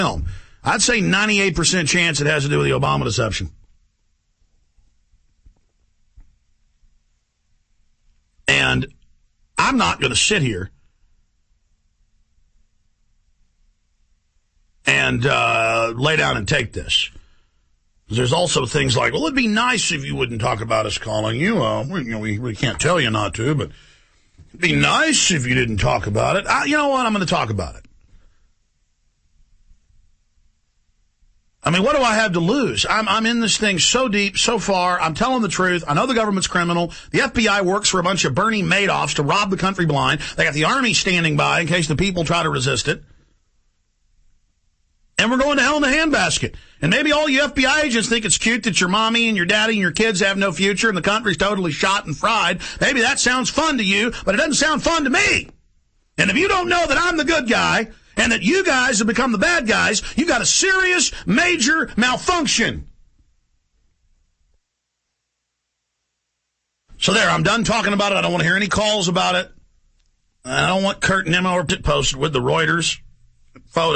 film. I'd say 98% chance it has to do with the Obama deception. And I'm not going to sit here and lay down and take this. There's also things like, well, it'd be nice if you wouldn't talk about us calling you. We can't tell you not to, but it'd be nice if you didn't talk about it. You know what? I'm going to talk about it. I mean, what do I have to lose? I'm in this thing so deep, so far. I'm telling the truth. I know the government's criminal. The FBI works for a bunch of Bernie Madoffs to rob the country blind. They got the army standing by in case the people try to resist it. And we're going to hell in a handbasket. And maybe all you FBI agents think it's cute that your mommy and your daddy and your kids have no future and the country's totally shot and fried. Maybe that sounds fun to you, but it doesn't sound fun to me. And if you don't know that I'm the good guy and that you guys have become the bad guys, you got a serious, major malfunction. So there, I'm done talking about it. I don't want to hear any calls about it. I don't want Kurt Nimmo posted with the Reuters photo.